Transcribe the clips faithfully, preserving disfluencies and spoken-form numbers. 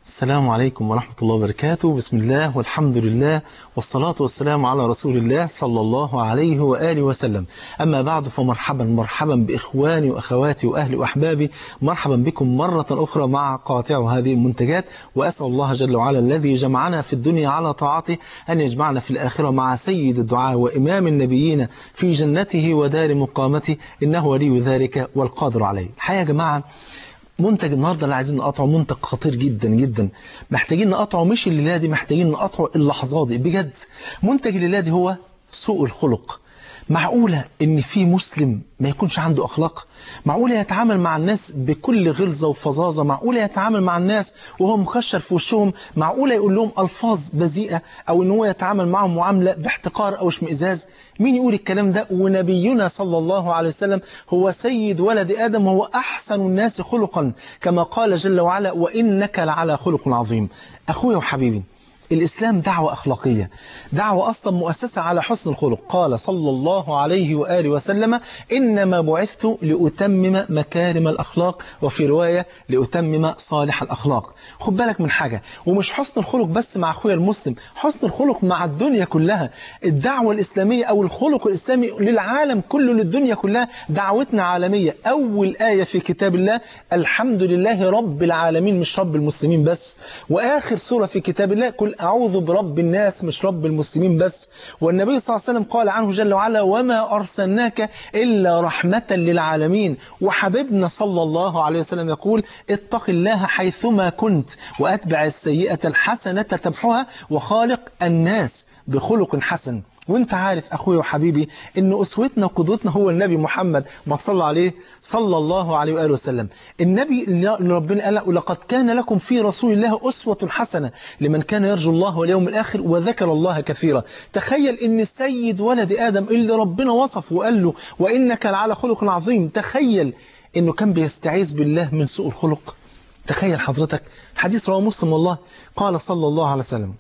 السلام عليكم ورحمة الله وبركاته. بسم الله والحمد لله والصلاة والسلام على رسول الله صلى الله عليه وآله وسلم. أما بعد، فمرحبا مرحبا بإخواني وأخواتي وأهلي وأحبابي، مرحبا بكم مرة أخرى مع قاطع هذه المنتجات، وأسأل الله جل وعلا الذي جمعنا في الدنيا على طاعته أن يجمعنا في الآخرة مع سيد الدعاء وإمام النبيين في جنته ودار مقامته، إنه ولي ذلك والقادر عليه. الحقيقة يا جماعة، منتج النهارده اللي عايزين نقطعه منتج خطير جدا جدا، محتاجين نقطعه مش الليلة دي، محتاجين نقطعه اللحظات دي بجد. منتج الليلة دي هو سوء الخلق. معقولة ان في مسلم ما يكونش عنده اخلاق؟ معقولة يتعامل مع الناس بكل غلظة وفظاظة؟ معقولة يتعامل مع الناس وهو مكشر في وشهم؟ معقولة يقول لهم الفاظ بذيئة، او ان هو يتعامل معهم معاملة باحتقار او اشمئزاز؟ مين يقول الكلام ده؟ ونبينا صلى الله عليه وسلم هو سيد ولد ادم، وهو احسن الناس خلقا، كما قال جل وعلا: وانك لعلى خلق عظيم. اخويا وحبيبي، الإسلام دعوة أخلاقية، دعوة أصلا مؤسسة على حسن الخلق. قال صلى الله عليه وآله وسلم: إنما بعثت لأتمم مكارم الأخلاق، وفي رواية لأتمم صالح الأخلاق. خد بالك من حاجة، ومش حسن الخلق بس مع أخويا المسلم، حسن الخلق مع الدنيا كلها. الدعوة الإسلامية أو الخلق الإسلامي للعالم كله، للدنيا كلها، دعوتنا عالمية. أول آية في كتاب الله: الحمد لله رب العالمين، مش رب المسلمين بس. وآخر سورة في كتاب الله: قل أعوذ برب الناس، مش رب المسلمين بس. والنبي صلى الله عليه وسلم قال عنه جل وعلا: وما أرسلناك إلا رحمة للعالمين. وحبيبنا صلى الله عليه وسلم يقول: اتق الله حيثما كنت، وأتبع السيئة الحسنة تمحها، وخالق الناس بخلق حسن. وانت عارف اخويا وحبيبي ان اسوتنا وقدوتنا هو النبي محمد، ما تصلى عليه صلى الله عليه واله وسلم. النبي اللي ربنا قال: لقد كان لكم في رسول الله اسوة حسنة لمن كان يرجو الله واليوم الاخر وذكر الله كثيرا. تخيل ان سيد ولد ادم اللي ربنا وصفه وقال له: وانك لعلى خلق عظيم، تخيل انه كان بيستعيذ بالله من سوء الخلق. تخيل حضرتك، حديث رواه مسلم والله، قال صلى الله عليه وسلم: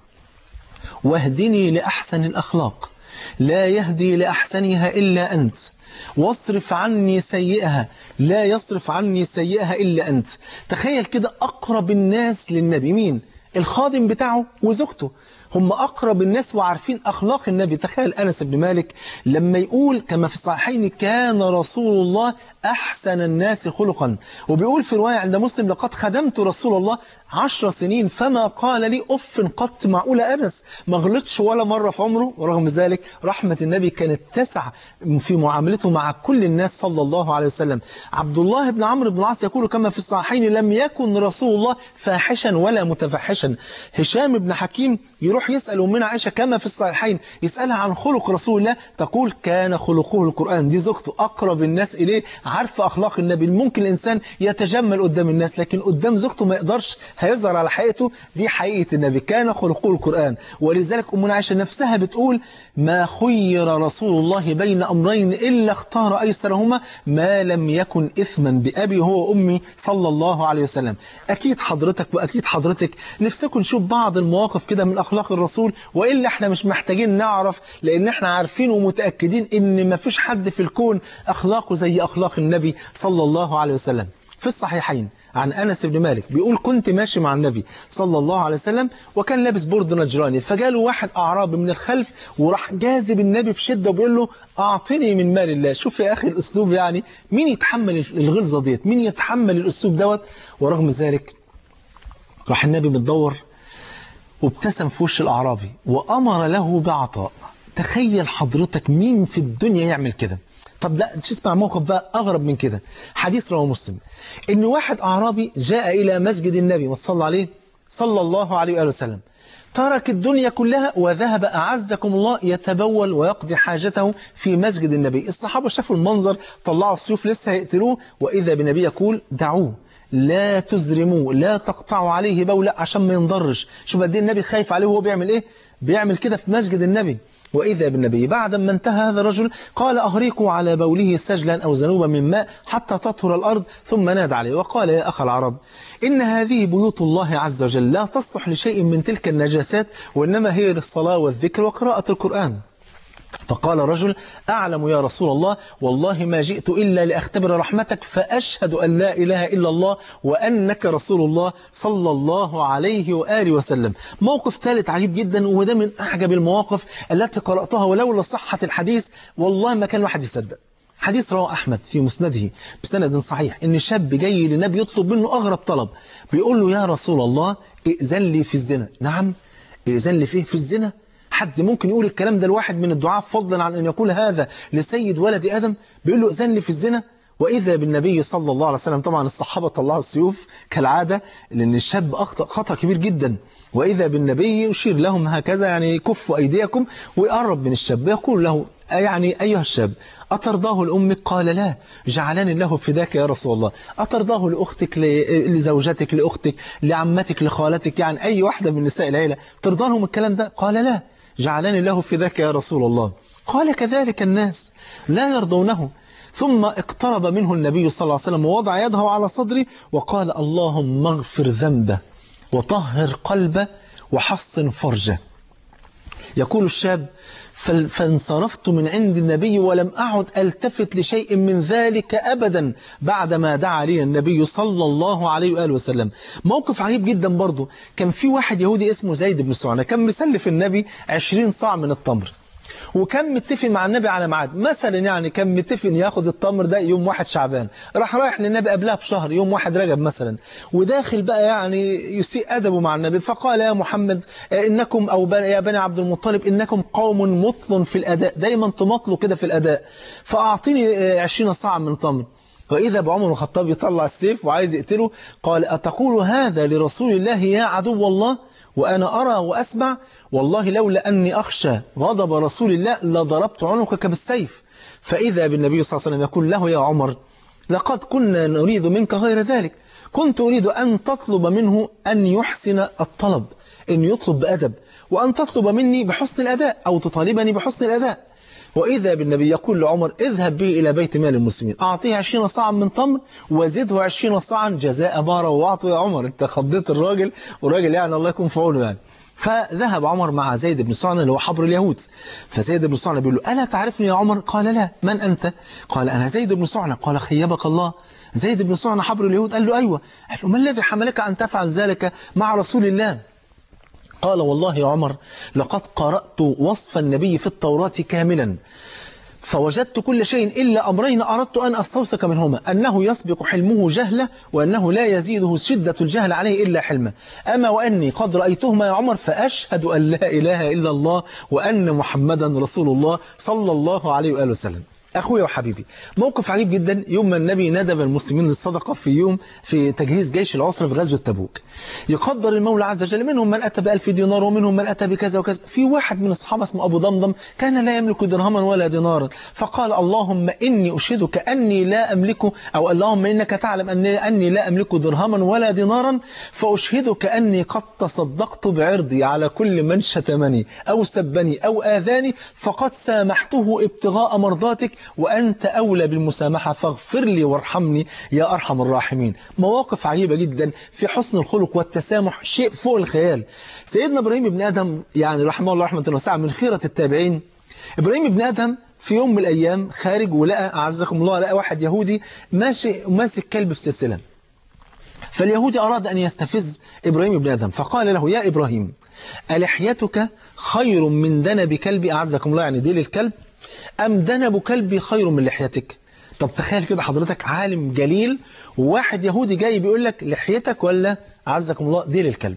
واهدني لأحسن الأخلاق، لا يهدي لأحسنها إلا أنت، واصرف عني سيئها، لا يصرف عني سيئها إلا أنت. تخيل كده، أقرب الناس للنبي مين؟ الخادم بتاعه وزوجته، هم أقرب الناس وعارفين أخلاق النبي. تخيل أنس بن مالك لما يقول كما في الصحيحين: كان رسول الله أحسن الناس خلقا. وبيقول في رواية عند مسلم: لقد خدمت رسول الله عشر سنين فما قال لي أف قط. معقولة أنس ما غلطش ولا مرة في عمره؟ ورغم ذلك رحمة النبي كانت تسع في معاملته مع كل الناس صلى الله عليه وسلم. عبد الله بن عمرو بن العاص يقول كما في الصحيحين: لم يكن رسول الله فاحشا ولا متفحشا. هشام بن حكيم يروح يسأل أمنا عائشة كما في الصحيحين، يسألها عن خلق رسول الله، تقول: كان خلقه القرآن. دي زوجته أقرب الناس إليه، عارفة أخلاق النبي. ممكن الإنسان يتجمل قدام الناس، لكن قدام زوجته ما يقدرش، هيظهر على حقيقته. دي حقيقة النبي، كان خلقه القرآن. ولذلك أمنا عائشة نفسها بتقول: ما خير رسول الله بين أمرين إلا اختار أيسرهما ما لم يكن إثما بأبي هو وأمي صلى الله عليه وسلم. أكيد حضرتك وأكيد حضرتك نفسكم نشوف بعض المواقف كده من أخلاق الرسول، وإلا احنا مش محتاجين نعرف، لأن احنا عارفين ومتأكدين إن ما فيش حد في الكون أخلاقه زي أخلاق النبي صلى الله عليه وسلم. في الصحيحين عن أنس بن مالك بيقول: كنت ماشي مع النبي صلى الله عليه وسلم وكان لابس برد نجراني، فجاله واحد أعرابي من الخلف وراح جاذب النبي بشدة وبيقول له: أعطني من مال الله. شوف يا أخي الأسلوب، يعني مين يتحمل الغلظة ديت؟ مين يتحمل الأسلوب دوت؟ ورغم ذلك راح النبي متدور وابتسم في وش الأعرابي وأمر له بعطاء. تخيل حضرتك مين في الدنيا يعمل كده؟ طب لا تسمع موقف بقى أغرب من كده. حديث رواه مسلم إن واحد أعرابي جاء إلى مسجد النبي وصلى عليه صلى الله عليه وآله وسلم، ترك الدنيا كلها وذهب أعزكم الله يتبول ويقضي حاجته في مسجد النبي. الصحابة شافوا المنظر، طلعوا السيوف لسه هيقتلوه، وإذا بالنبي يقول: دعوه، لا تزرموه، لا تقطعوا عليه بولا عشان ما ينضرش. شوف قد ايه النبي خايف عليه وهو بيعمل ايه؟ بيعمل كده في مسجد النبي. وإذا بالنبي بعد ما انتهى هذا الرجل قال: أهريقوا على بوله سجلا أو ذنوبا من ماء حتى تطهر الأرض، ثم نادى عليه وقال: يا أخ العرب، إن هذه بيوت الله عز وجل لا تصلح لشيء من تلك النجاسات، وإنما هي للصلاة والذكر وقراءة القرآن. فقال رجل: أعلم يا رسول الله، والله ما جئت إلا لأختبر رحمتك، فأشهد أن لا إله إلا الله وأنك رسول الله صلى الله عليه وآله وسلم. موقف ثالث عجيب جدا، وده من أعجب المواقف التي قرأتها، ولولا صحة الحديث والله ما كان واحد يصدق. حديث رواه أحمد في مسنده بسند صحيح، إن شاب جاي للنبي يطلب منه أغرب طلب، بيقول له: يا رسول الله ائذن لي في الزنا. نعم، ائذن لي فيه في الزنا؟ حد ممكن يقول الكلام ده لواحد من الدعاء فضلا عن أن يقول هذا لسيد ولد آدم؟ بيقول له: ائذن لي في الزنا. وإذا بالنبي صلى الله عليه وسلم، طبعا الصحابة طلعوا السيوف كالعادة لأن الشاب أخطأ خطأ كبير جدا، وإذا بالنبي يشير لهم هكذا، يعني كفوا أيديكم، ويقرب من الشاب يقول له: يعني أيها الشاب، أترضاه لأمك؟ قال: لا، جعلني الله فداك يا رسول الله. أترضاه لأختك، لزوجتك، لأختك، لعمتك، لخالتك، يعني أي واحدة من نساء العيلة ترضى لهم الكلام ده؟ قال: لا، جعلني الله فداك يا رسول الله. قال: كذلك الناس لا يرضونه. ثم اقترب منه النبي صلى الله عليه وسلم ووضع يده على صدره وقال: اللهم اغفر ذنبه وطهر قلبه وحصن فرجه. يقول الشاب: فانصرفت من عند النبي ولم أعد ألتفت لشيء من ذلك أبدا بعدما دعا لي النبي صلى الله عليه وآله وسلم. موقف عجيب جدا برضو، كان في واحد يهودي اسمه زيد بن سعنة، كان مسلف النبي عشرين صاع من التمر، وكان متفق مع النبي على ميعاد، مثلا يعني كان متفق ياخد التمر ده يوم واحد شعبان، راح رايح للنبي قبلها بشهر يوم واحد رجب مثلا، وداخل بقى يعني يسيء أدبه مع النبي، فقال: يا محمد إنكم أو يا بني عبد المطلب إنكم قوم مطل في الأداء، دايما تمطلوا كده في الأداء، فأعطيني عشرين صاع من التمر. وإذا بعمر الخطاب يطلع السيف وعايز يقتله، قال: أتقول هذا لرسول الله يا عدو الله وأنا أرى وأسمع؟ والله لولا أني أخشى غضب رسول الله لضربت عنقك بالسيف. فإذا بالنبي صلى الله عليه وسلم يقول له: يا عمر، لقد كنا نريد منك غير ذلك، كنت أريد أن تطلب منه أن يحسن الطلب، أن يطلب بأدب، وأن تطلب مني بحسن الأداء أو تطالبني بحسن الأداء. وإذا بالنبي يقول لعمر: اذهب به إلى بيت مال المسلمين، أعطيه عشرين صاعا من تمر وزده عشرين صاعا جزاء ما روعته. يا عمر، أنت خضيت الراجل، والراجل يعني الله يكون في عونه يعني. فذهب عمر مع زيد بن سعنة اللي هو حبر اليهود، فزيد بن سعنة بيقول له: ألا تعرفني يا عمر؟ قال: لا. من أنت؟ قال: أنا زيد بن سعنة. قال: خيبك الله، زيد بن سعنة حبر اليهود؟ قال له: أيوة. قال له: ما الذي حملك أن تفعل ذلك مع رسول الله؟ قال: والله يا عمر لقد قرأت وصف النبي في التوراة كاملا، فوجدت كل شيء إلا أمرين أردت أن أستوثق منهما: أنه يسبق حلمه جهلة، وأنه لا يزيده شدة الجهل عليه إلا حلمه. أما وأني قد رأيتهما يا عمر، فأشهد أن لا إله إلا الله وأن محمدا رسول الله صلى الله عليه وآله وسلم. أخويا وحبيبي، موقف عجيب جدا، يوم ما النبي ندب المسلمين للصدقة في يوم في تجهيز جيش العسرة في غزوة تبوك، يقدر المولى عز وجل منهم من أتى بألف دينار ومنهم من أتى بكذا وكذا. في واحد من الصحابة اسمه أبو ضمضم كان لا يملك درهما ولا دينارا، فقال: اللهم إني أشهدك أني لا أملك، أو اللهم إنك تعلم أني, أني لا أملك درهما ولا دينارا، فأشهدك أني قد تصدقت بعرضي على كل من شتمني أو سبني أو آذاني، فقد سامحته ابتغاء مرضاتك، وأنت أولى بالمسامحة، فاغفر لي وارحمني يا أرحم الراحمين. مواقف عجيبة جدا في حسن الخلق والتسامح، شيء فوق الخيال. سيدنا إبراهيم بن آدم يعني رحمه الله رحمة واسعة من خيرة التابعين. إبراهيم بن آدم في يوم من الأيام خارج، ولقى أعزكم الله لقى واحد يهودي ماشي وماسك كلب في سلسلة، فاليهودي أراد أن يستفز إبراهيم بن آدم، فقال له: يا إبراهيم، ألحيتك خير من دنب كلبي؟ أعزكم الله يعني ديل الكلب، أم دنب كلبي خير من لحيتك؟ طب تخيل كده حضرتك عالم جليل وواحد يهودي جاي بيقول لك لحيتك ولا أعزكم الله ديل الكلب.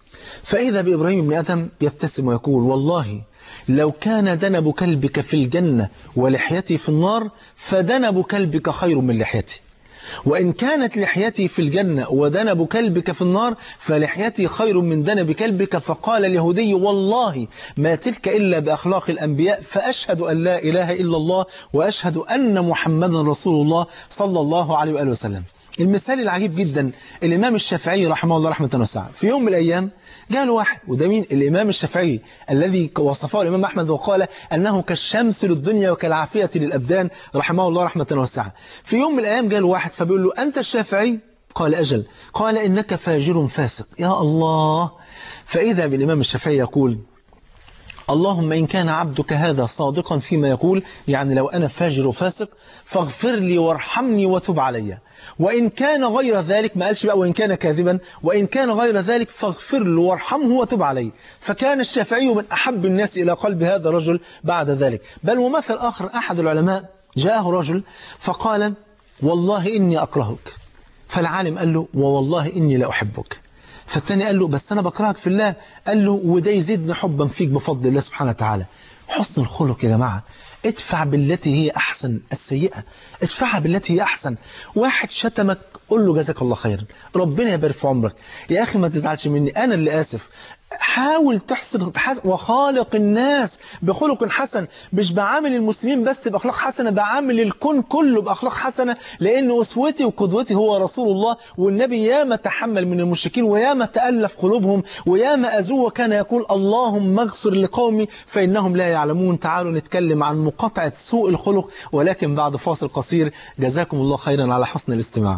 فإذا بإبراهيم بن آدم يبتسم ويقول: والله لو كان دنب كلبك في الجنة ولحيتي في النار فدنب كلبك خير من لحيتي، وإن كانت لحيتي في الجنة ودنب كلبك في النار فلحيتي خير من دنب كلبك. فقال اليهودي: والله ما تلك إلا بأخلاق الأنبياء، فأشهد أن لا إله إلا الله وأشهد أن محمدا رسول الله صلى الله عليه وآله وسلم. المثال العجيب جدا، الإمام الشافعي رحمه الله رحمة واسعة، في يوم من الأيام جاء له واحد، وده مين؟ الإمام الشافعي الذي وصفه الإمام أحمد وقال أنه كالشمس للدنيا وكالعافية للأبدان رحمه الله رحمة واسعة. في يوم من الأيام جاء له واحد فبيقول له: أنت الشافعي؟ قال: أجل. قال: إنك فاجر فاسق. يا الله. فإذا بالإمام الشافعي يقول: اللهم إن كان عبدك هذا صادقا فيما يقول، يعني لو أنا فاجر وفاسق فاغفر لي وارحمني وتب علي، وإن كان غير ذلك، ما قالش بقى وإن كان كاذبا، وإن كان غير ذلك فاغفر له وارحمه وتب عليه. فكان الشافعي من أحب الناس إلى قلب هذا الرجل بعد ذلك. بل ومثل آخر، أحد العلماء جاءه رجل فقال والله إني أكرهك، فالعالم قال له ووالله إني لا أحبك. فالتاني قال له بس أنا بكرهك في الله. قال له وده يزيدني حبا فيك بفضل الله سبحانه وتعالى. حسن الخلق يا جماعة، ادفع بالتي هي أحسن السيئة، ادفعها بالتي هي أحسن. واحد شتمك قل له جزاك الله خيرا، ربنا يبارك في عمرك، يا أخي ما تزعلش مني، أنا اللي آسف. حاول تحسن وخالق الناس بخلق حسن. مش بعامل المسلمين بس بأخلاق حسنة، بعامل الكون كله بأخلاق حسنة، لأن أسوتي وقدوتي هو رسول الله. والنبي ياما تحمل من المشركين وياما تألف قلوبهم وياما أذوه، وكان يقول اللهم اغفر لقومي فإنهم لا يعلمون. تعالوا نتكلم عن مقاطعة سوء الخلق، ولكن بعد فاصل قصير. جزاكم الله خيرا على حسن الاستماع.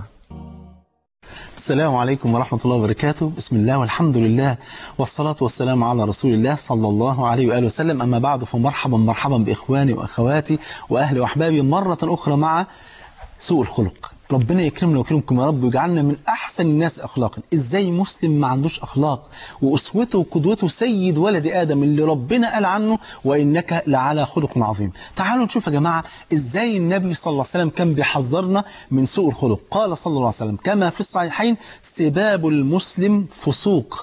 السلام عليكم ورحمة الله وبركاته. بسم الله والحمد لله والصلاة والسلام على رسول الله صلى الله عليه وآله وسلم. أما بعد، فمرحبا مرحبا بإخواني وأخواتي وأهلي وأحبابي مرة أخرى مع سوء الخلق. ربنا يكرمنا ويكرمكم يا رب ويجعلنا من أحسن الناس أخلاقا. إزاي مسلم ما عندوش أخلاق وأسوته وقدوته سيد ولد آدم اللي ربنا قال عنه وإنك لعلى خلق عظيم؟ تعالوا نشوف يا جماعة إزاي النبي صلى الله عليه وسلم كان بيحذرنا من سوء الخلق. قال صلى الله عليه وسلم كما في الصحيحين سباب المسلم فسوق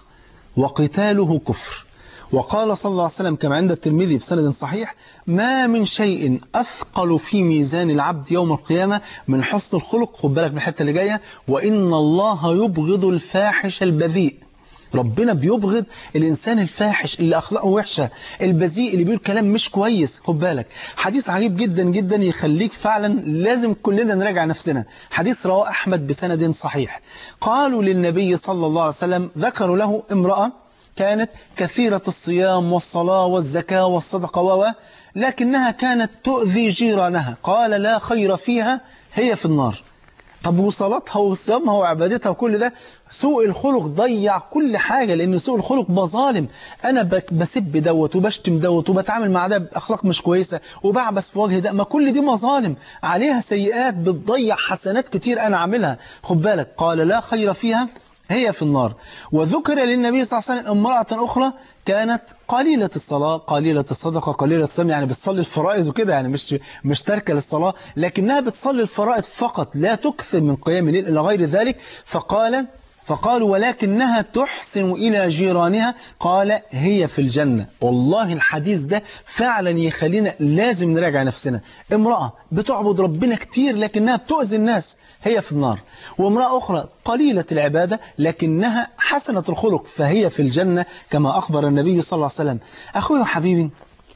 وقتاله كفر. وقال صلى الله عليه وسلم كما عند الترمذي بسند صحيح ما من شيء أثقل في ميزان العبد يوم القيامة من حسن الخلق. خد بالك من الحتة اللي جاية، وإن الله يبغض الفاحش البذيء. ربنا بيبغض الإنسان الفاحش اللي أخلاقه وحشة، البذيء اللي بيقول كلام مش كويس. خد بالك، حديث عجيب جدا جدا يخليك فعلا لازم كلنا نراجع نفسنا. حديث رواه أحمد بسند صحيح. قالوا للنبي صلى الله عليه وسلم، ذكروا له امرأة كانت كثيرة الصيام والصلاة والزكاة والصدقة و لكنها كانت تؤذي جيرانها. قال لا خير فيها، هي في النار. طب وصلاتها وصيامها وعبادتها وكل ده، سوء الخلق ضيع كل حاجة، لأن سوء الخلق مظالم. أنا بسب دوت وبشتم دوت وبتعامل مع ده بأخلاق مش كويسة وبعبس في وجه ده، ما كل دي مظالم عليها سيئات بتضيع حسنات كتير أنا عاملها. خد بالك، قال لا خير فيها، هي في النار. وذكر للنبي صلى الله عليه وسلم امرأة أخرى كانت قليلة الصلاة قليلة الصدقة قليلة الصيام، يعني بتصلي الفرائض وكده، يعني مش مش تركة للصلاة، لكنها بتصلي الفرائض فقط لا تكثر من قيام الليل إلى غير ذلك. فقال فقالوا ولكنها تحسن إلى جيرانها. قال هي في الجنة. والله الحديث ده فعلا يخلينا لازم نراجع نفسنا. امرأة بتعبد ربنا كتير لكنها بتؤذي الناس، هي في النار. وامرأة أخرى قليلة العبادة لكنها حسنة الخلق، فهي في الجنة كما أخبر النبي صلى الله عليه وسلم. أخوي وحبيبي،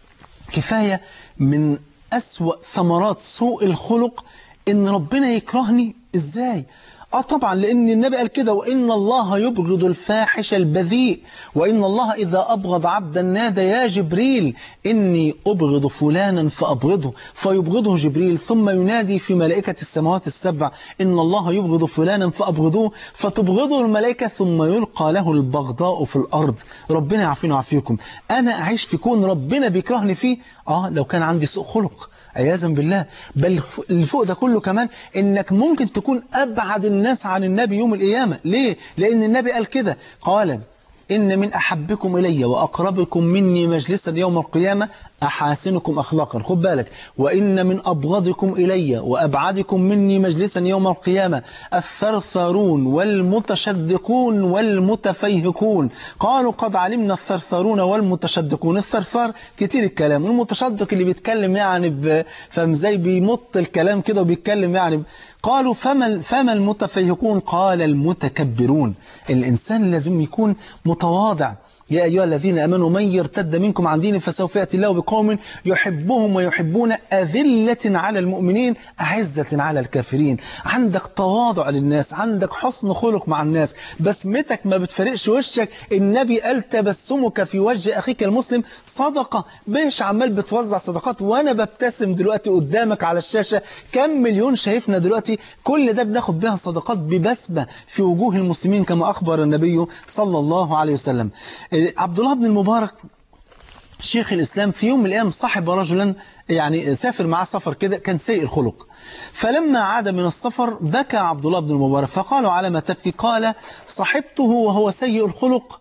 كفاية من أسوأ ثمرات سوء الخلق إن ربنا يكرهني. إزاي؟ آه طبعا، لأن النبي قال كده وإن الله يبغض الفاحش البذيء، وإن الله إذا أبغض عبدا نادى يا جبريل إني أبغض فلانا فأبغضه، فيبغضه جبريل ثم ينادي في ملائكة السماوات السبع إن الله يبغض فلانا فأبغضوه، فتبغضه الملائكة ثم يلقى له البغضاء في الأرض. ربنا يعافينا ويعافيكم. أنا أعيش في كون ربنا بيكرهني فيه آه لو كان عندي سوء خلق عياذا بالله. بل اللي فوق ده كله كمان انك ممكن تكون ابعد الناس عن النبي يوم القيامة. ليه؟ لان النبي قال كده، قال إن من أحبكم إلي وأقربكم مني مجلسا يوم القيامة أحاسنكم أخلاقا. خد بالك، وإن من أبغضكم إلي وأبعدكم مني مجلسا يوم القيامة الثرثرون والمتشدقون والمتفيهقون. قالوا قد علمنا الثرثرون والمتشدقون. الثرثار كتير الكلام، والمتشدق اللي بيتكلم يعني فهم زي بيمط الكلام كده وبيتكلم يعني. قالوا فما فما المتفيهقون؟ قال المتكبرون. الإنسان لازم يكون متواضع. يا أيها الذين آمنوا من يرتد منكم عن دينه فسوف يأتي الله بقوم يحبهم ويحبون أذلة على المؤمنين أعزة على الكافرين. عندك تواضع للناس، عندك حسن خلق مع الناس، بسمتك ما بتفرقش وشك. النبي قال تبسمك في وجه أخيك المسلم صدقة. مش عمال بتوزع صدقات وأنا ببتسم دلوقتي قدامك على الشاشة، كم مليون شايفنا دلوقتي، كل ده بناخد بها صدقات ببسمة في وجوه المسلمين كما أخبر النبي صلى الله عليه وسلم. عبد الله بن المبارك شيخ الإسلام في يوم من الأيام صاحب رجلا يعني سافر معاه سفر كده كان سيء الخلق، فلما عاد من السفر بكى عبد الله بن المبارك فقالوا على ما تبكي؟ قال صحبته وهو سيء الخلق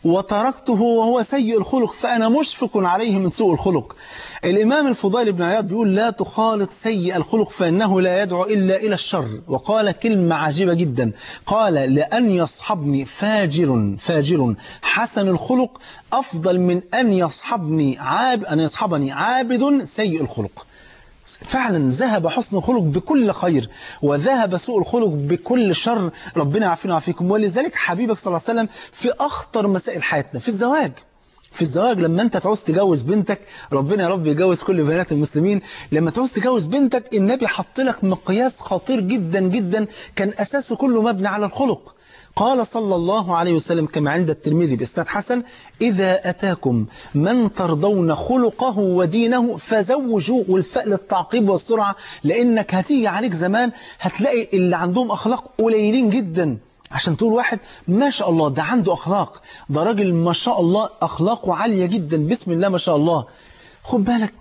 وتركته وهو سيء الخلق فأنا مشفق عليه من سوء الخلق. الإمام الفضيل بن عياض بيقول لا تخالط سيء الخلق فإنه لا يدعو إلا إلى الشر. وقال كلمة عجيبة جدا، قال لأن يصحبني فاجر فاجر حسن الخلق أفضل من أن يصحبني عاب أن يصحبني عابد سيء الخلق. فعلا ذهب حسن الخلق بكل خير وذهب سوء الخلق بكل شر، ربنا يعافينا ويعافيكم. ولذلك حبيبك صلى الله عليه وسلم في أخطر مسائل حياتنا في الزواج في الزواج لما أنت تعوز تجوز بنتك، ربنا يا رب يجوز كل بنات المسلمين، لما تعوز تجوز بنتك النبي حط لك مقياس خطير جدا جدا كان أساسه كله مبني على الخلق. قال صلى الله عليه وسلم كما عند الترمذي بإسناد حسن إذا أتاكم من ترضون خلقه ودينه فزوجوه، والفاء للتعقيب والسرعة، لأنك هتيجي عليك زمان هتلاقي اللي عندهم أخلاق قليلين جدا عشان تقول واحد ما شاء الله ده عنده أخلاق، ده راجل ما شاء الله أخلاقه عالية جدا بسم الله ما شاء الله. خد بالك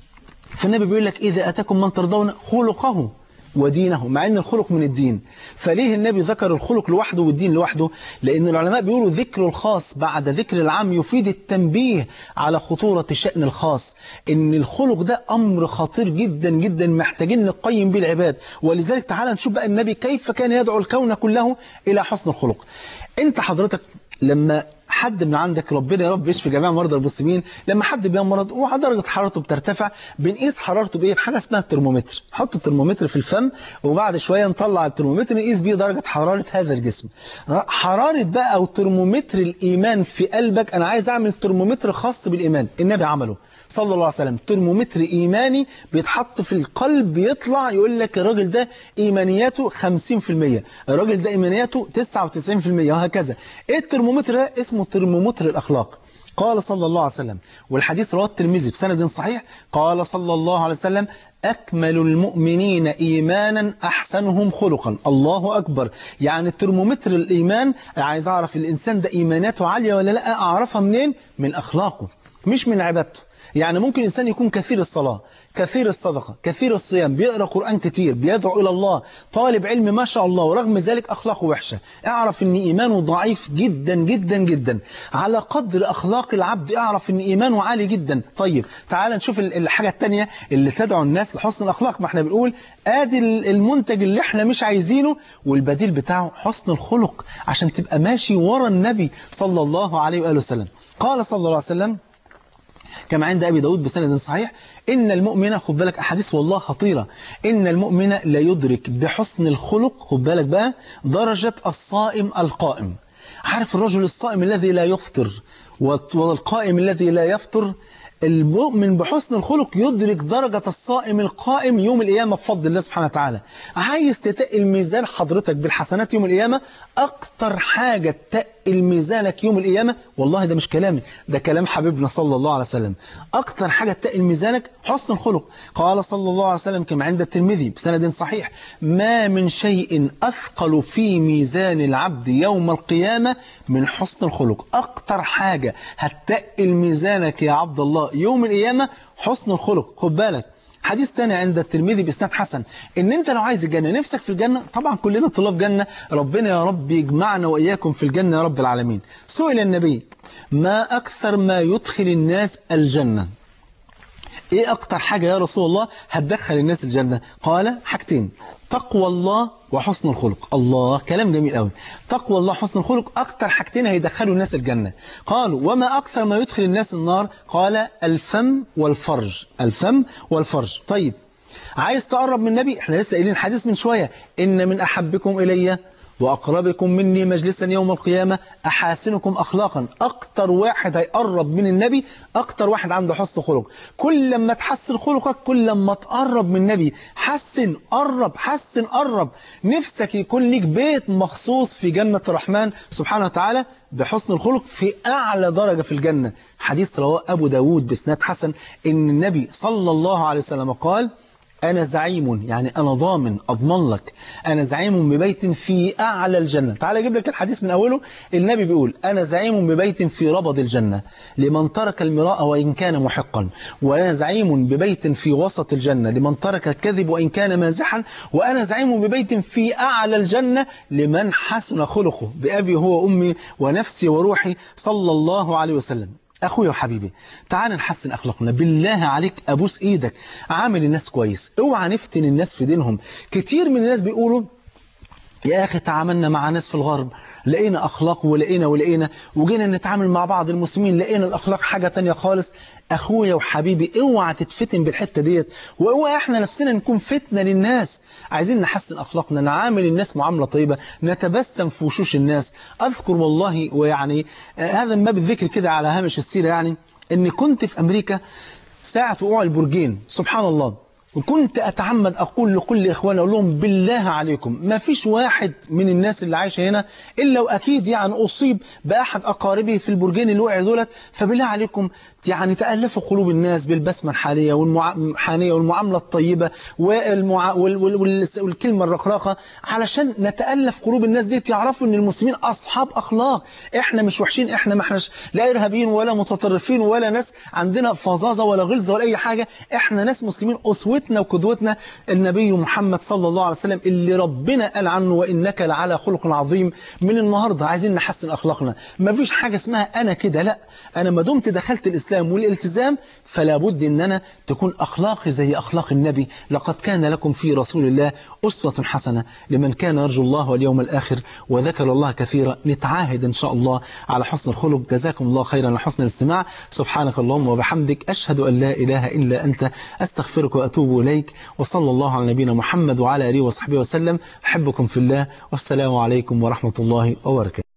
فالنبي بيقول لك إذا أتاكم من ترضون خلقه ودينه، مع ان الخلق من الدين. فليه النبي ذكر الخلق لوحده والدين لوحده؟ لان العلماء بيقولوا ذكر الخاص بعد ذكر العام يفيد التنبيه على خطورة شأن الخاص، ان الخلق ده امر خطير جدا جدا محتاجين نقيم به العباد. ولذلك تعالى نشوف بقى النبي كيف كان يدعو الكون كله الى حسن الخلق. انت حضرتك لما حد من عندك ربنا يا رب يشفي جميع مرضى المسلمين، لما حد بيمرض ودرجة حرارته بترتفع بنقيس حرارته بايه؟ بحاجه اسمها الترمومتر. نحط الترمومتر في الفم وبعد شويه نطلع الترمومتر نقيس بيه درجة حرارة هذا الجسم. حرارة بقى او ترمومتر الايمان في قلبك، انا عايز اعمل ترمومتر خاص بالايمان، النبي عمله صلى الله عليه وسلم، ترمومتر ايماني بيتحط في القلب بيطلع يقول لك الراجل ده ايمانياته خمسين في المية، الراجل ده ايمانياته تسعة وتسعين في المية وهكذا. ايه الترمومتر ده؟ اسمه ترمومتر الاخلاق. قال صلى الله عليه وسلم، والحديث رواه الترمذي بسند صحيح، قال صلى الله عليه وسلم أكمل المؤمنين إيمانا أحسنهم خلقا. الله أكبر. يعني الترمومتر الإيمان عايز أعرف الإنسان ده إيماناته عالية ولا لا، أعرفها منين؟ من أخلاقه مش من عبادته. يعني ممكن إنسان يكون كثير الصلاة، كثير الصدقة، كثير الصيام، بيقرأ قرآن كتير، بيدعو إلى الله، طالب علم ما شاء الله، ورغم ذلك أخلاقه وحشة، اعرف إن إيمانه ضعيف جدا جدا جدا. على قدر أخلاق العبد اعرف إن إيمانه عالي جدا. طيب تعال نشوف الحاجة التانية اللي تدعو الناس لحسن الأخلاق. ما احنا بنقول آدي المنتج اللي احنا مش عايزينه والبديل بتاعه حسن الخلق، عشان تبقى ماشي ورا النبي صلى الله عليه وآله وسلم. قال صلى الله عليه وسلم كما عند أبي داود بسند صحيح إن المؤمن، خد بالك أحاديث والله خطيرة، إن المؤمن لا يدرك بحسن الخلق، خد بالك بقى، درجة الصائم القائم. عارف الرجل الصائم الذي لا يفطر والقائم الذي لا يفطر؟ المؤمن بحسن الخلق يدرك درجة الصائم القائم يوم القيامة بفضل الله سبحانه وتعالى. عايز تتقل ميزان حضرتك بالحسنات يوم القيامة؟ أكتر حاجة تقل ميزانك يوم القيامة، والله ده مش كلامي، ده كلام حبيبنا صلى الله عليه وسلم، أكتر حاجة تقل ميزانك حسن الخلق. قال صلى الله عليه وسلم كما عند الترمذي بسند صحيح ما من شيء أثقل في ميزان العبد يوم القيامة من حسن الخلق. أكتر حاجة هتقل ميزانك يا عبد الله يوم القيامة حسن الخلق. خد بالك حديث تاني عند الترمذي بإسناد حسن، ان انت لو عايز الجنة، نفسك في الجنة، طبعا كلنا طلاب جنة، ربنا يا رب يجمعنا وإياكم في الجنة يا رب العالمين. سئل النبي ما أكثر ما يدخل الناس الجنة؟ ايه اكتر حاجة يا رسول الله هتدخل الناس الجنة؟ قال حاجتين، تقوى الله وحسن الخلق. الله، كلام جميل قوي. تقوى الله وحسن الخلق اكتر حاجتين هيدخلوا الناس الجنة. قالوا وما اكثر ما يدخل الناس النار؟ قال الفم والفرج. الفم والفرج. طيب عايز تقرب من النبي؟ احنا لسه قايلين حديث من شوية، ان من احبكم الي وأقربكم مني مجلسا يوم القيامة أحاسنكم أخلاقا. أكتر واحد هيقرب من النبي أكتر واحد عنده حسن خلق. كل لما تحسن خلقك كل لما تقرب من النبي. حسن قرب، حسن قرب. نفسك يكون ليك بيت مخصوص في جنة الرحمن سبحانه وتعالى بحسن الخلق في أعلى درجة في الجنة. حديث رواه أبو داود بإسناد حسن إن النبي صلى الله عليه وسلم قال أنا زعيم، يعني أنا ضامن أضمن لك، أنا زعيم ببيت في أعلى الجنة. تعال أجيب لك الحديث من أوله. النبي بيقول أنا زعيم ببيت في ربض الجنة لمن ترك المراء وإن كان محقا، وأنا زعيم ببيت في وسط الجنة لمن ترك الكذب وإن كان مازحا، وأنا زعيم ببيت في أعلى الجنة لمن حسن خلقه، بأبي هو أمي ونفسي وروحي صلى الله عليه وسلم. أخويا وحبيبي، تعال نحسن أخلاقنا بالله عليك، أبوس إيدك عامل الناس كويس، اوعى نفتن الناس في دينهم. كتير من الناس بيقولوا يا أخي تعاملنا مع ناس في الغرب لقينا أخلاق ولقينا ولقينا وجينا نتعامل مع بعض المسلمين لقينا الأخلاق حاجة تانية خالص. أخويا وحبيبي اوعى تتفتن بالحتة ديت، واوعى احنا نفسنا نكون فتنة للناس. عايزين نحسن أخلاقنا، نعامل الناس معاملة طيبة، نتبسم في وشوش الناس. أذكر والله، ويعني هذا ما بالذكر كده على هامش السيرة، يعني إني كنت في أمريكا ساعة وقوع البرجين، سبحان الله، وكنت أتعمد أقول لكل إخواني، أقول لهم بالله عليكم ما فيش واحد من الناس اللي عايشة هنا إلا وأكيد يعني أصيب بأحد أقاربه في البرجين اللي وقع دولت، فبالله عليكم يعني تألفوا قلوب الناس بالبسمة الحالية والحانية والمعاملة الطيبة والمع... وال... وال... وال... والكلمة الرقراقة، علشان نتألف قلوب الناس دي، يعرفوا إن المسلمين أصحاب أخلاق. إحنا مش وحشين، إحنا ما إحناش لا إرهابيين ولا متطرفين ولا ناس عندنا فظاظة ولا غلظة ولا أي حاجة. إحنا ناس مسلمين، أسوتنا وقدوتنا النبي محمد صلى الله عليه وسلم اللي ربنا قال عنه وإنك لعلى خلق عظيم. من النهاردة عايزين نحسن أخلاقنا. ما فيش حاجة اسمها أنا كده، لا، أنا ما دمت دخلت الإسلام والالتزام فلا بد ان انا تكون اخلاقي زي اخلاق النبي. لقد كان لكم في رسول الله اسوة حسنة لمن كان يرجو الله واليوم الاخر وذكر الله كثيرا. نتعاهد ان شاء الله على حسن الخلق. جزاكم الله خيرا على حسن الاستماع. سبحانك اللهم وبحمدك، اشهد ان لا اله الا انت، استغفرك واتوب اليك. وصلى الله على نبينا محمد وعلى اله وصحبه وسلم. احبكم في الله، والسلام عليكم ورحمة الله وبركاته.